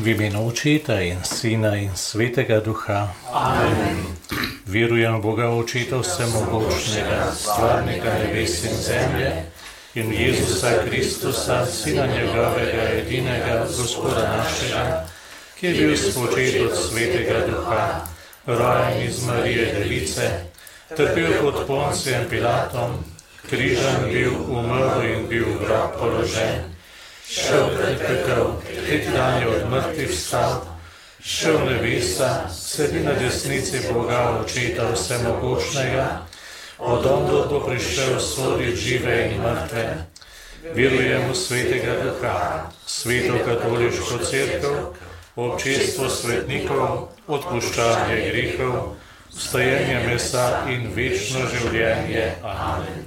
V imenu Očeta in Sina in Svetega Duha. Amen. Verujem v Boga Očeta vsemogočnega, stvarnega nebes in zemlje, in v Jezusa Kristusa, Sina njegovega, edinega, Gospoda našega, ki je bil spočet od Svetega Duha, rojen iz Marije Device, trpel pod Poncijem Pilatom, križan bil, umrl in bil v grob položen, šel pred pekel, tretji dan je od mrtvih vstal, šel v nebesa, sedi na desnici Boga Očeta vsemogočnega, odonda bo prišel soditi žive in mrtve. Verujem v Svetega Duha, Sveto katoliško cerkev, občestvo svetnikov, odpuščanje grehov, vstajenje mesa in večno življenje. Amen.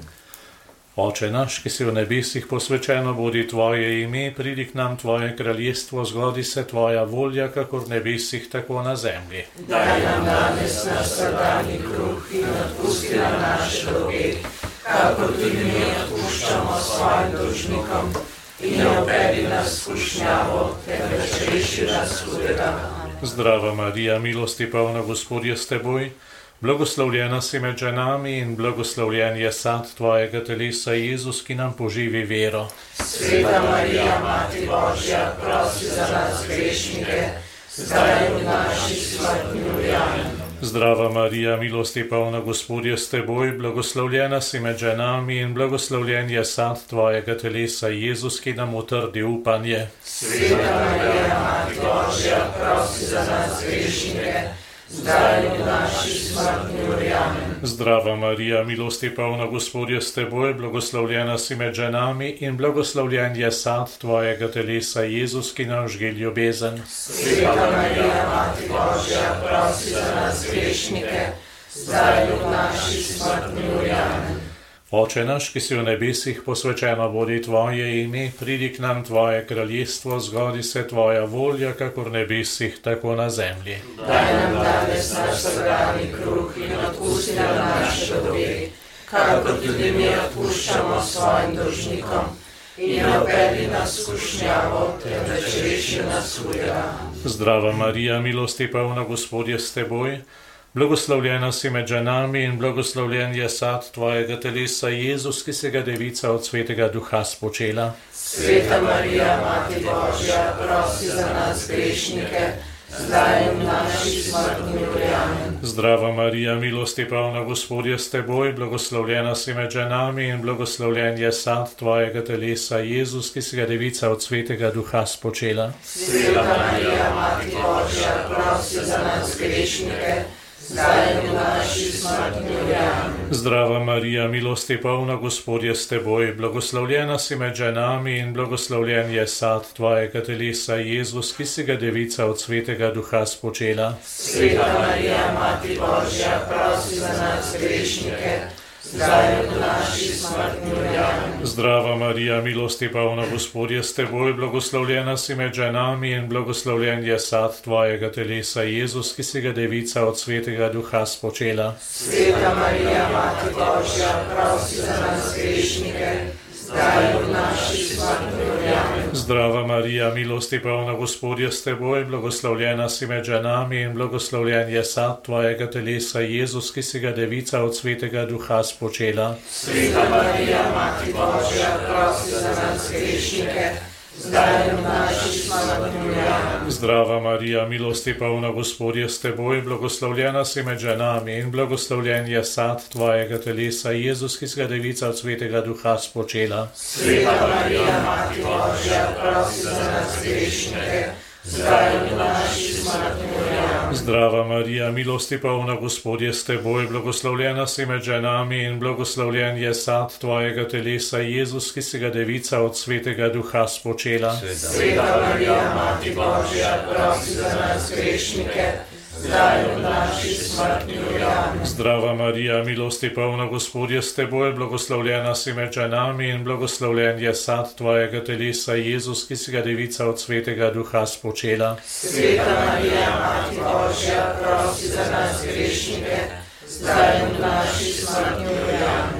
Oče naš, ki si v nebesih, posvečeno bodi tvoje ime, pridi k nam tvoje kraljestvo, zgodi se tvoja volja, kakor v nebesih, tako na zemlji. Daj nam danes naš vsakdanji kruh in odpusti nam naše dolge, kakor tudi mi odpuščamo svojim dolžnikom, in ne uvedi nas v skušnjavo, temveč reši nas hudega. Zdrava Marija, milosti polna, Gospod je s teboj, blagoslovljena si med ženami in blagoslovljen je sad tvojega telesa, Jezus, ki nam poživi vero. Sveta Marija, Mati Božja, prosi za nas grešnike, zdaj in v naši smrtni uri. Amen. Zdrava Marija, milosti polna, Gospod je s teboj, blagoslovljena si med ženami in blagoslovljen je sad tvojega telesa, Jezus, ki nam utrdi upanje. Sveta Marija, Mati Božja, prosi za nas grešnike, zdaj in v naši smrtni uri. Amen. Zdrava Marija, milosti polna, Gospod je s teboj, blagoslovljena si med ženami in blagoslovljen je sad tvojega telesa, Jezus, ki nam žge ljubezen. Sveta Marija, Mati Božja, prosi za nas grešnike, zdaj in v naši smrtni uri. Amen. Oče naš, ki si v nebesih, posvečeno bodi tvoje ime, pridi k nam tvoje kraljestvo, zgodi se tvoja volja, kakor v nebesih, tako na zemlji. Daj nam danes naš vsakdanji kruh in odpusti nam naše dolge, kakor tudi mi odpuščamo svojim dolžnikom, in ne uvedi nas v skušnjavo, temveč reši nas hudega. Zdrava Marija, milosti polna, Gospod je s teboj, blagoslovljena si med ženami in blagoslovljen je sad tvojega telesa, Jezus, ki se ga devica od Svetega Duha spočela. Sveta Marija, Mati Božja, prosi za nas grešnike, zdaj in v naši smrtni uri. Amen. Zdrava Marija, milosti polna, Gospod je s teboj, blagoslovljena si med ženami in blagoslovljen je sad tvojega telesa, Jezus, ki se ga devica od Svetega Duha spočela. Sveta Marija, Mati Božja, prosi za nas grešnike, zdaj in v naši smrtni uri. Amen. Zdrava Marija, milosti polna, Gospod je s teboj, blagoslovljena si med ženami in blagoslovljen je sad tvojega telesa, Jezus, ki si ga devica od Svetega Duha spočela. Sveta Marija, Mati Božja, prosi za nas grešnike, zdaj in v naši smrtni uri. Amen. Zdrava Marija, milosti polna, Gospod je s teboj, blagoslovljena si med ženami in blagoslovljen je sad tvojega telesa, Jezus, ki si ga devica od Svetega Duha spočela. Sveta Marija, Mati Božja, prosi za nas grešnike, zdaj in v naši smrtni uri. Amen. Zdrava Marija, milosti polna, Gospod je s teboj, blagoslovljena si med ženami in blagoslovljen je sad tvojega telesa, Jezus, ki si ga devica od Svetega Duha spočela. Sveta Marija, Mati Božja, prosi za nas grešnike, zdaj in v naši smrtni uri. Amen. Zdrava Marija, milosti polna, Gospod je s teboj, blagoslovljena si med ženami in blagoslovljen je sad tvojega telesa, Jezus, ki si ga devica od Svetega Duha spočela. Sveta Marija, Mati Božja, prosi za nas grešnike, zdaj in v naši smrtni uri. Amen. Zdrava Marija, milosti polna, Gospod je s teboj, blagoslovljena si med ženami in blagoslovljen je sad tvojega telesa, Jezus, ki si ga devica od Svetega Duha spočela. Sveta Marija, Mati Božja, prosi za nas grešnike, zdaj in v naši smrtni uri. Amen. Zdrava Marija, milosti polna, Gospod je s teboj, blagoslovljena si med ženami in blagoslovljen je sad tvojega telesa, Jezus, ki si ga devica od Svetega Duha spočela. Sveta Marija, Mati Božja, prosi za nas grešnike, zdaj in v naši smrtni uri. Amen.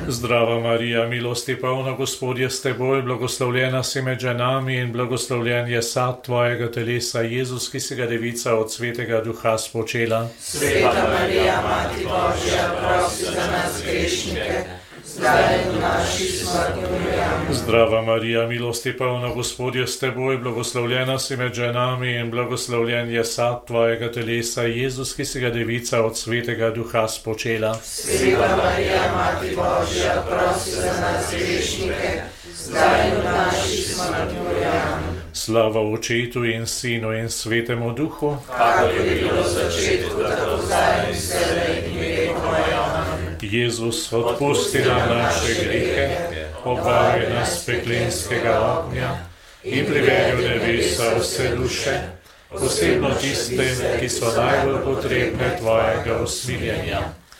Zdrava Marija, milosti polna, Gospod je s teboj, blagoslovljena si med ženami in blagoslovljen je sad tvojega telesa, Jezus, ki si ga devica od Svetega Duha spočela. Sveta Marija, Mati Božja, prosi za nas grešnike, zdaj in v naši smrtni uri. Amen. Zdrava Marija, milosti polna, Gospod je s teboj, blagoslovljena si med ženami in blagoslovljen je sad tvojega telesa, Jezus, ki si ga devica od Svetega Duha spočela. Sveta Marija, Mati Božja, prosi za nas grešnike, zdaj in v naši smrtni uri. Amen. Slava Očetu in Sinu in Svetemu Duhu, kakor je bilo v začetku, tako zdaj in vselej in vekoma. Amen. Jezus, odpusti nam naše grehe, obvari nas peklenskega ognja in privedi v nebesa vse duše, posebno tiste, ki so najbolj potrebne tvojega usmiljenja.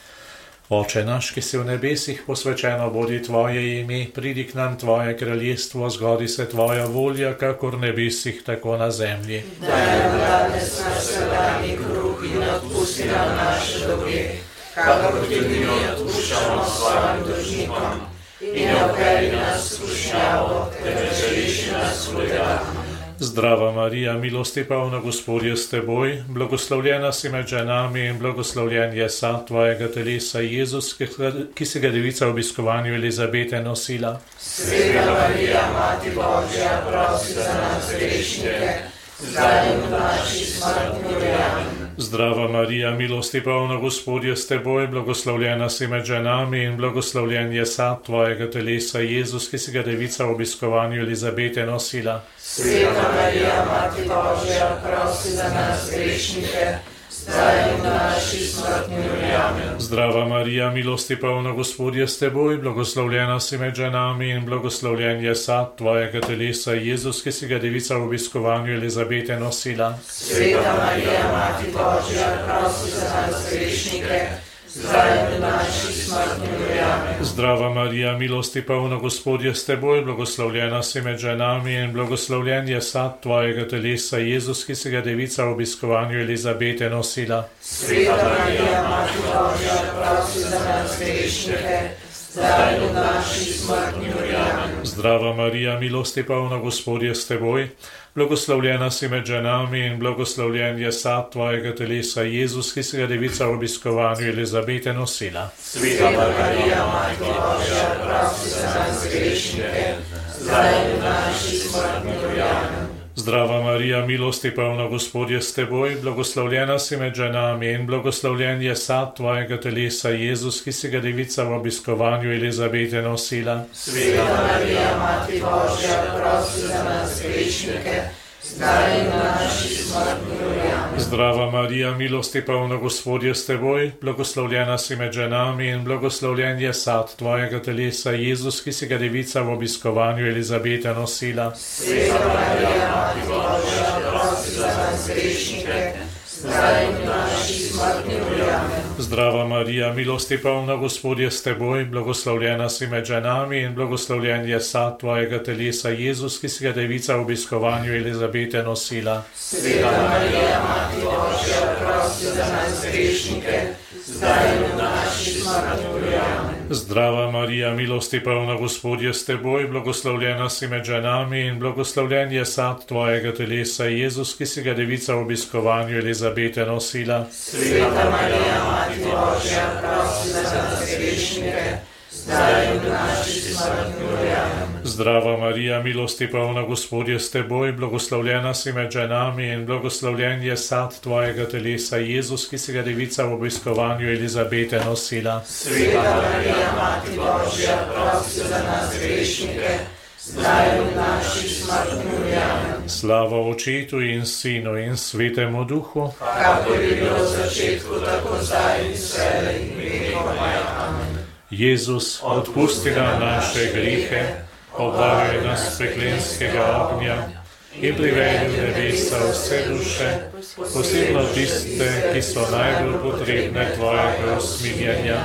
Oče naš, ki si v nebesih, posvečeno bodi tvoje ime, pridi k nam tvoje kraljestvo, zgodi se tvoja volja, kakor v nebesih, tako na zemlji. Daj nam danes naš vsakdanji kruh in odpusti nam naše dolge, kakor tudi mi odpuščamo svojim dolžnikom. In ne vpelji nas v skušnjavo, temveč reši nas zlega. Zdrava Marija, milosti polna, Gospod je s teboj, blagoslovljena si med ženami in blagoslovljen je sad tvojega telesa, Jezus, ki si ga devica v obiskovanju Elizabete nosila. Sveta Marija, Mati Božja, prosi za nas grešnike, zdaj in v naši smrtni uri. Amen. Zdrava Marija, milosti polna, Gospod je s teboj, blagoslovljena si med ženami in blagoslovljen je sad tvojega telesa, Jezus, ki si ga devica v obiskovanju Elizabete nosila. Sveta Marija, Mati Božja, prosi za nas grešnike, zdaj in v naši smrtni uri. Amen. Zdrava Marija, milosti polna, Gospod je s teboj, blagoslovljena si med ženami in blagoslovljen je sad tvojega telesa, Jezus, ki si ga devica v obiskovanju Elizabete nosila. Sveta Marija, Mati Božja, prosi za nas grešnike, zdaj in v naši smrtni uri. Amen. Zdrava Marija, milosti polna, Gospod je s teboj, blagoslovljena si med ženami in blagoslovljen je sad tvojega telesa, Jezus, ki si ga devica v obiskovanju Elizabete nosila. Sveta Marija, Mati Božja, prosi za nas grešnike, zdaj in v naši smrtni uri. Amen. Zdrava Marija, milosti polna, Gospod je s teboj, blagoslovljena si med ženami in blagoslovljen je sad tvojega telesa, Jezus, ki si ga devica v obiskovanju Elizabete nosila. Sveta Marija, Mati Božja, prosi za nas grešnike, zdaj in v naši smrtni uri. Amen. Zdrava Marija, milosti polna, Gospod je s teboj, blagoslovljena si med ženami in blagoslovljen je sad tvojega telesa, Jezus, ki si ga devica v obiskovanju Elizabete nosila. Sveta Marija, Mati Božja, prosi za nas grešnike, zdaj in v naši smrtni uri. Amen. Zdrava Marija, milosti polna, Gospod je s teboj, blagoslovljena si med ženami in blagoslovljen je sad tvojega telesa, Jezus, ki si ga devica v obiskovanju Elizabete nosila. Sveta Marija, Mati Božja, prosi za nas grešnike, zdaj in v naši smrtni uri. Amen. Zdrava Marija, milosti polna, Gospod je s teboj, blagoslovljena si med ženami in blagoslovljen je sad tvojega telesa, Jezus, ki si ga devica v obiskovanju Elizabete nosila. Sveta Marija, Mati Božja, prosi za nas grešnike, zdaj in v naši smrtni uri. Amen. Zdrava Marija, milosti polna, Gospod je s teboj, blagoslovljena si med ženami in blagoslovljen je sad tvojega telesa, Jezus, ki si ga devica v obiskovanju Elizabete nosila. Sveta Marija, Mati Božja, prosi za nas grešnike, zdaj in v naši smrtni uri. Amen. Zdrava Marija, milosti polna, Gospod je s teboj, blagoslovljena si med ženami in blagoslovljen je sad tvojega telesa, Jezus, ki si ga devica v obiskovanju Elizabete nosila. Sveta Marija, Mati Božja, prosi za nas grešnike, zdaj in v naši smrtni uri. Amen. Slava Očetu in Sinu in Svetemu Duhu, kakor je bilo v začetku, tako zdaj in vselej in vekoma. Amen. Jezus, odpusti nam naše grehe, obvari nas peklenskega ognja in privedi v nebesa vse duše, posebno tiste, ki so najbolj potrebne tvojega usmiljenja.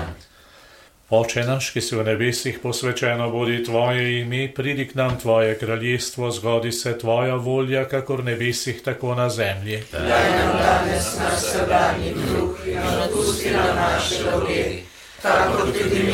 Oče naš, ki si v nebesih, posvečeno bodi tvoje ime, pridi k nam tvoje kraljestvo, zgodi se tvoja volja, kakor v nebesih, tako na zemlji. Daj nam danes naš vsakdanji kruh in odpusti nam naše dolge, kakor tudi mi odpuščamo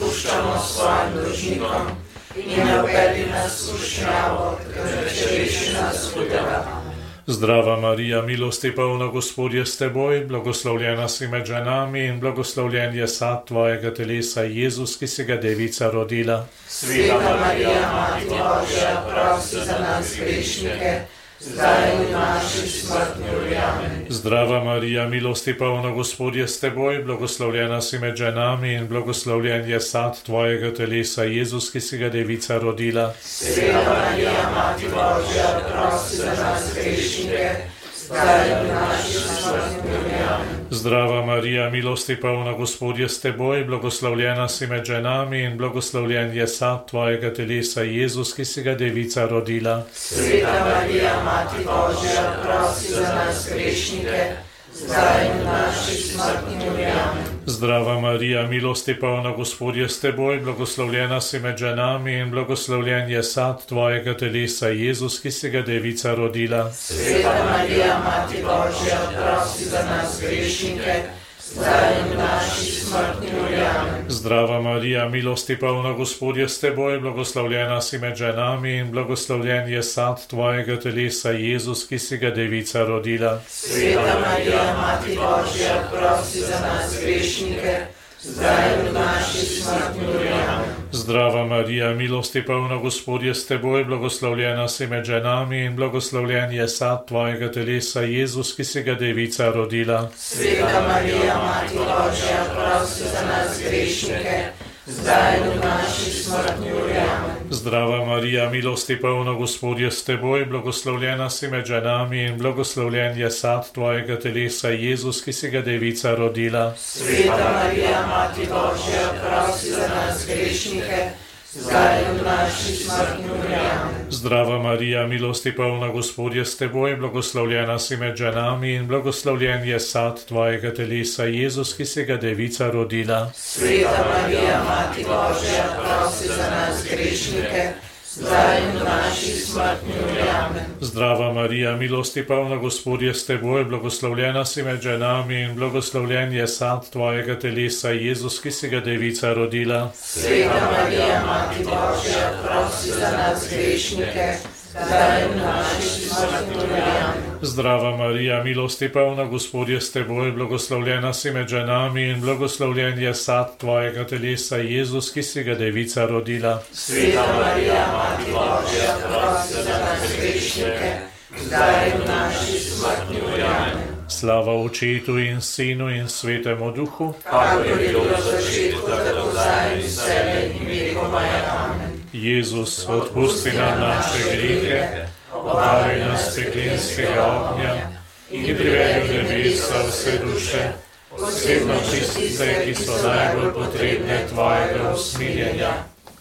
odpuščamo svojim dolžnikom in ne uvedi nas v skušnjavo, temveč reši nas hudega. Zdrava Marija, milosti polna, Gospod je s teboj, blagoslovljena si med ženami in blagoslovljen je sad tvojega telesa, Jezus, ki si ga devica rodila. Sveta Marija, Mati Božja, prosi za nas grešnike, zdaj in v naši smrtni uri. Amen. Zdrava Marija, milosti polna, Gospod je s teboj, blagoslovljena si med ženami in blagoslovljen je sad tvojega telesa, Jezus, ki si ga devica rodila. Sveta Marija, Mati Božja, prosi za nas grešnike, zdaj in v naši smrtni uri. Amen. Zdrava Marija, milosti polna, Gospod je s teboj, blagoslovljena si med ženami in blagoslovljen je sad tvojega telesa, Jezus, ki si ga devica rodila. Sveta Marija, Mati Božja, prosi za nas grešnike, zdaj in v naši smrtni uri. Amen. Zdrava Marija, milosti polna, Gospod je s teboj, blagoslovljena si med ženami in blagoslovljen je sad tvojega telesa, Jezus, ki si ga devica rodila. Sveta Marija, Mati Božja, prosi za nas grešnike, zdaj in v naši smrtni uri. Amen. Zdrava Marija, milosti polna, Gospod je s teboj, blagoslovljena si med ženami in blagoslovljen je sad tvojega telesa, Jezus, ki si ga devica rodila. Sveta Marija, Mati Božja, prosi za nas grešnike, zdaj in v naši smrtni uri. Amen. Zdrava Marija, milosti polna, Gospod je s teboj, blagoslovljena si med ženami in blagoslovljen je sad tvojega telesa, Jezus, ki si ga devica rodila. Sveta Marija, Mati Božja, prosi za nas grešnike, zdaj in v naši smrtni uri. Amen. Zdrava Marija, milosti polna, Gospod je s teboj, blagoslovljena si med ženami in blagoslovljen je sad tvojega telesa, Jezus, ki si ga devica rodila. Sveta Marija, Mati Božja, prosi za nas grešnike, zdaj in v naši smrtni uri. Amen. Zdrava Marija, milosti polna, Gospod je s teboj, blagoslovljena si med ženami in blagoslovljen je sad tvojega telesa, Jezus, ki si ga devica rodila. Sveta Marija, Mati Božja, prosi za nas grešnike, zdaj in v naši smrtni uri. Amen. Zdrava Marija, milosti polna, Gospod je s teboj, blagoslovljena si med ženami in blagoslovljen je sad tvojega telesa, Jezus, ki si ga devica rodila. Sveta Marija, Mati Božja, prosi za nas grešnike, zdaj in v naši smrtni uri. Amen. Zdrava Marija, milosti polna, Gospod je s teboj, blagoslovljena si med ženami in blagoslovljen je sad tvojega telesa, Jezus, ki si ga devica rodila. Sveta Marija, Mati Božja, prosi za nas grešnike, zdaj in v naši smrtni uri. Amen. Slava Očetu in Sinu in Svetemu Duhu, kakor je bilo v začetku, tako zdaj in vselej in vekomaj. Amen. Jezus, odpusti nam naše grehe, obari nas peklenskega ognja in privedi v nebesa vse duše, posebno tiste, ki so najbolj potrebne tvojega usmiljenja.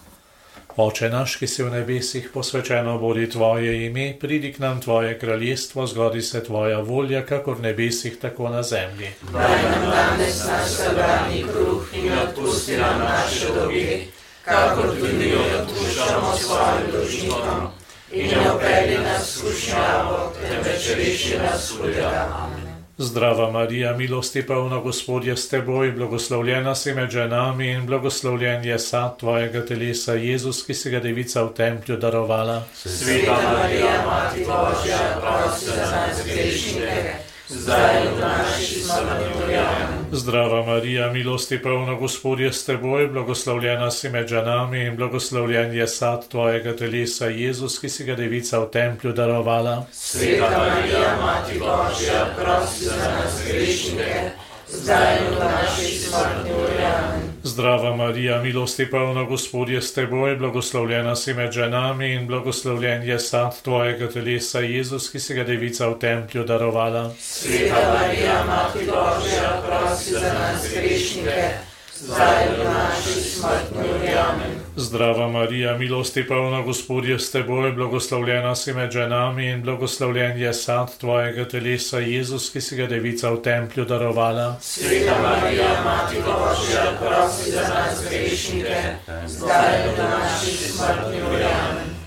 Oče naš, ki si v nebesih, posvečeno bodi tvoje ime, pridi k nam tvoje kraljestvo, zgodi se tvoja volja, kakor v nebesih, tako na zemlji. Daj nam danes naš vsakdanji kruh in odpusti nam naše dolge, kakor tudi mi odpuščamo svojim dolžnikom, in ne uvedi nas v skušnjavo, temveč reši nas hudega. Amen. Zdrava Marija, milosti polna, Gospod je s teboj, blagoslovljena si med ženami in blagoslovljen je sad tvojega telesa, Jezus, ki si ga devica v templju darovala. Sveta Marija, Mati Božja, prosi za nas grešnike, zdaj in v naši smrtni uri. Amen. Zdrava Marija, milosti polna, Gospod je s teboj, blagoslovljena si med ženami in blagoslovljen je sad tvojega telesa, Jezus, ki si ga devica v templju darovala. Sveta Marija, Mati Božja, prosi za nas grešnike, zdaj in v naši smrtni uri. Amen. Zdrava Marija, milosti polna, Gospod je s teboj, blagoslovljena si med ženami in blagoslovljen je sad tvojega telesa, Jezus, ki si ga devica v templju darovala. Sveta Marija, Mati Božja, prosi za nas grešnike, zdaj in v naši smrtni uri. Amen. Zdrava Marija, milosti polna, Gospod je s teboj, blagoslovljena si med ženami in blagoslovljen je sad tvojega telesa, Jezus, ki si ga devica v templju darovala. Sveta Marija, Mati Božja, prosi za nas grešnike, zdaj in v naši smrtni uri. Amen.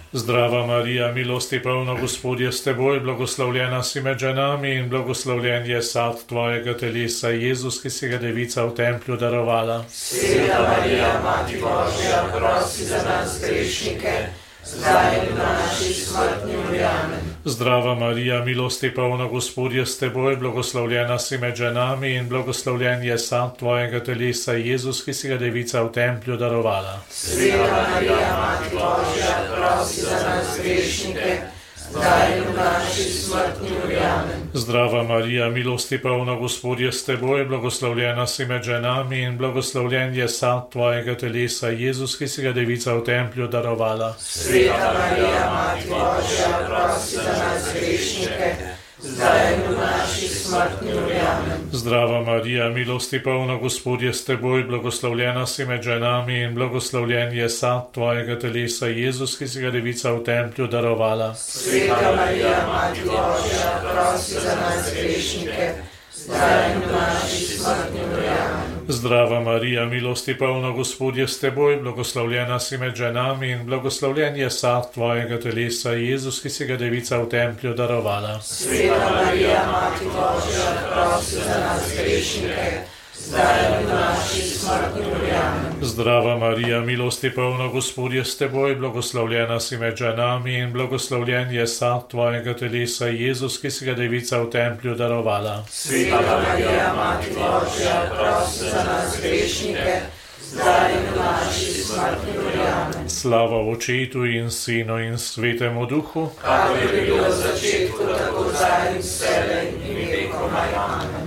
Zdrava Marija, milosti polna, Gospod je s teboj, blagoslovljena si med ženami in blagoslovljen je sad tvojega telesa, Jezus, ki si ga devica v templju darovala. Sveta Marija, Mati Božja, prosi za nas grešnike, zdaj in v naši smrtni uri. Amen. Zdrava Marija, milosti polna, Gospod je s teboj, blagoslovljena si med ženami in blagoslovljen je sad tvojega telesa, Jezus, ki si ga devica v templju darovala. Sveta Marija, Mati Božja, prosi za nas grešnike, zdaj in v naši smrtni uri. Amen. Zdrava Marija, milosti polna, Gospod je s teboj, blagoslovljena si med ženami in blagoslovljen je sad tvojega telesa, Jezus, ki si ga devica v templju darovala. Sveta Marija, Mati Božja, prosi za nas grešnike, zdaj in v naši smrtni uri. Amen. Zdrava Marija, milosti polna, Gospod je s teboj, blagoslovljena si med ženami in blagoslovljen je sad tvojega telesa, Jezus, ki si ga devica v templju darovala. Sveta Marija, Mati Božja, prosi za nas grešnike, zdaj in v naši smrtni uri. Amen. Zdrava Marija, milosti polna, Gospod je s teboj, blagoslovljena si med ženami in blagoslovljen je sad tvojega telesa, Jezus, ki si ga devica v templju darovala. Sveta Marija, Mati Božja, prosi za nas grešnike, zdaj in v naši smrtni uri. Amen. Zdrava Marija, milosti polna, Gospod je s teboj, blagoslovljena si med ženami in blagoslovljen je sad tvojega telesa, Jezus, ki si ga devica v templju darovala. Sveta Marija, Mati Božja, prosi za nas grešnike, zdaj in v naši smrtni uri. Amen. Slava Očetu in Sinu in Svetemu Duhu, kakor je bilo v začetku, tako zdaj in vselej in vekomaj. Amen.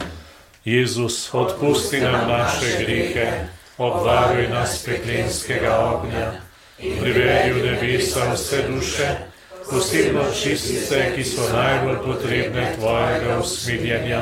Jezus, odpusti nam naše grehe, obvaruj nas peklenskega ognja in privedi v nebesa vse duše, posebno tiste, ki so najbolj potrebne tvojega usmiljenja.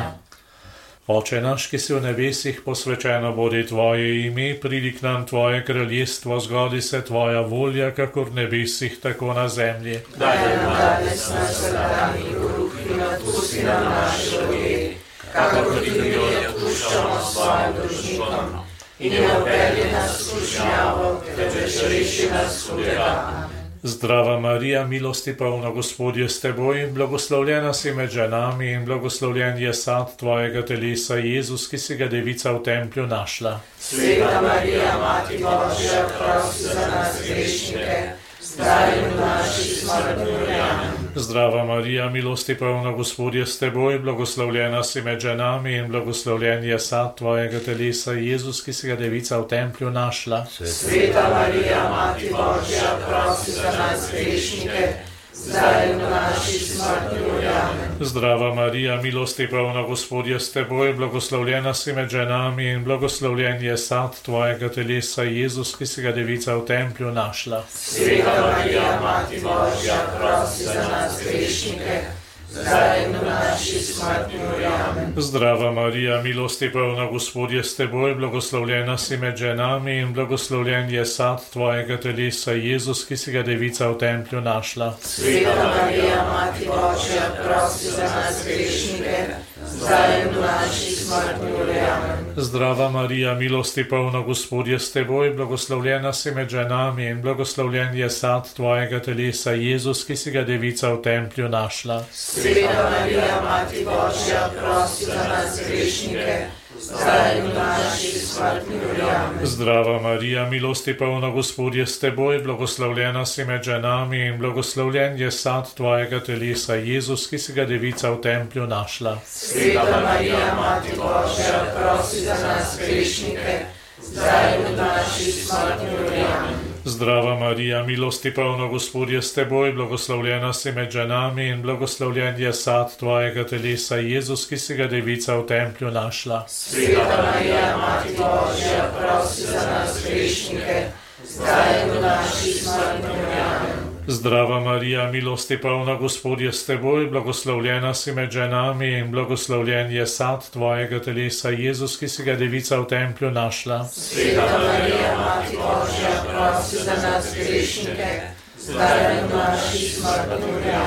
Oče naš, ki si v nebesih, posvečeno bodi tvoje ime, pridi k nam tvoje kraljestvo, zgodi se tvoja volja, kakor v nebesih, tako na zemlji. Daj nam danes naš vsakdanji kruh in odpusti nam naše dolge, kakor tudi mi odpuščamo svojim dolžnikom, in ne vpelji nas v skušnjavo, temveč reši nas hudega. Zdrava Marija, milosti polna, Gospod je s teboj, blagoslovljena si med ženami in blagoslovljen je sad tvojega telesa, Jezus, ki si ga devica v templju našla. Sveta Marija, Mati Božja, prosi za nas grešnike, zdaj in v naši smrtni uri. Amen. Zdrava Marija, milosti polna, Gospod je s teboj, blagoslovljena si med ženami in blagoslovljen je sad tvojega telesa, Jezus, ki si ga devica v templju našla. Sveta Marija, Mati Božja, prosi za nas grešnike, zdaj in v naši smrtni uri. Amen. Zdrava Marija, milosti polna, Gospod je s teboj, blagoslovljena si med ženami in blagoslovljen je sad tvojega telesa, Jezus, ki si ga devica v templju našla. Sveta Marija, Mati Božja, prosi za nas grešnike, zdaj in v naši smrtni uri. Amen. Zdrava Marija, milosti polna, Gospod je s teboj, blagoslovljena si med ženami in blagoslovljen je sad tvojega telesa, Jezus, ki si ga devica v templju našla. Sveta Marija, Mati Božja, prosi za nas grešnike, zdaj in v naši smrtni uri. Amen. Zdrava Marija, milosti polna, Gospod je s teboj, blagoslovljena si med ženami in blagoslovljen je sad tvojega telesa, Jezus, ki si ga devica v templju našla. Sveta Marija, Mati Božja, prosi za nas grešnike, zdaj in v naši smrtni uri. Amen. Zdrava Marija, milosti polna, Gospod je s teboj, blagoslovljena si med ženami in blagoslovljen je sad tvojega telesa, Jezus, ki si ga devica v templju našla. Sveta Marija, Mati Božja, prosi za nas grešnike, zdaj in v naši smrtni uri. Amen. Zdrava Marija, milosti polna, Gospod je s teboj, blagoslovljena si med ženami in blagoslovljen je sad tvojega telesa, Jezus, ki si ga devica v templju našla. Sveta Marija, Mati Božja, prosi za nas grešnike, zdaj in v naši smrtni uri. Amen. Zdrava Marija, milosti polna, Gospod je s teboj, blagoslovljena si med ženami in blagoslovljen je sad tvojega telesa, Jezus, ki si ga devica v templju našla. Sveta Marija, Mati Božja, prosi za nas grešnike, zdaj in v naši smrtni uri. Amen.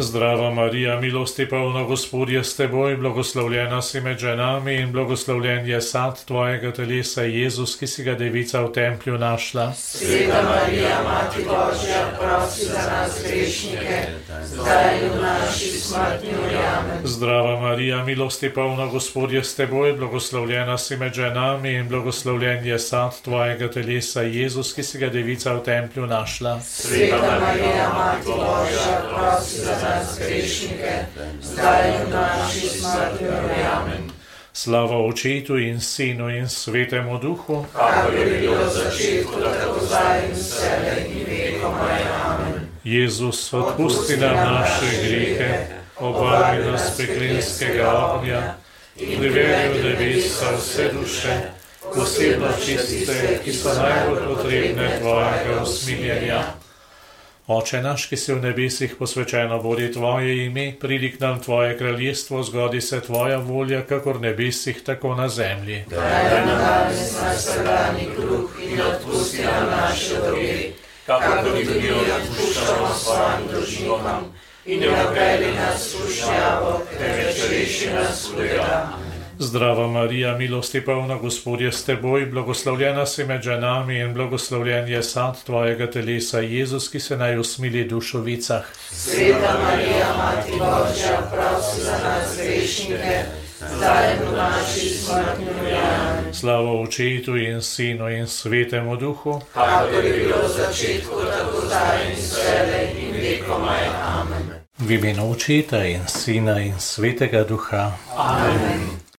Zdrava Marija, milosti polna, Gospod je s teboj, blagoslovljena si med ženami in blagoslovljen je sad tvojega telesa, Jezus, ki si ga devica v templju našla. Sveta Marija, Mati Božja, prosi za nas grešnike, zdaj in v naši smrtni uri. Amen. Zdrava Marija, milosti polna, Gospod je s teboj, blagoslovljena si med ženami in blagoslovljen je sad tvojega telesa, Jezus, ki si ga devica v templju našla. Sveta Marija, Mati Božja, prosi za nas grešnike, zdaj in v naši smrtni uri. Amen. Slava Očetu in Sinu in Svetemu Duhu, kakor je bilo v začetku, tako zdaj in vselej in vekomaj. Amen. Jezus, odpusti nam naše grehe, obari nas peklenskega ognja in privedi v nebesa vse duše, posebno tiste, ki so najbolj potrebne tvojega usmiljenja. Oče naš, ki si v nebesih, posvečeno bodi tvoje ime, pridi k nam tvoje kraljestvo, zgodi se tvoja volja, kakor v nebesih, tako na zemlji. Daj nam danes naš vsakdanji kruh in odpusti nam naše dolge, kakor tudi mi odpuščamo svojim dolžnikom, in ne vpelji nas v skušnjavo, temveč reši nas hudega. Zdrava Marija, milosti polna, Gospod je s teboj, blagoslovljena si med ženami in blagoslovljen je sad tvojega telesa, Jezus, ki se naj usmili dušovicah. Sveta Marija, Mati Božja, prosi za nas grešnike, zdaj in v naši smrtni uri. Amen. Slava Očetu in Sinu in Svetemu Duhu, kakor je bilo v začetku, tako zdaj in vselej in vekomaj. Amen. v imenu Očeta in Sina in Svetega Duha. Amen.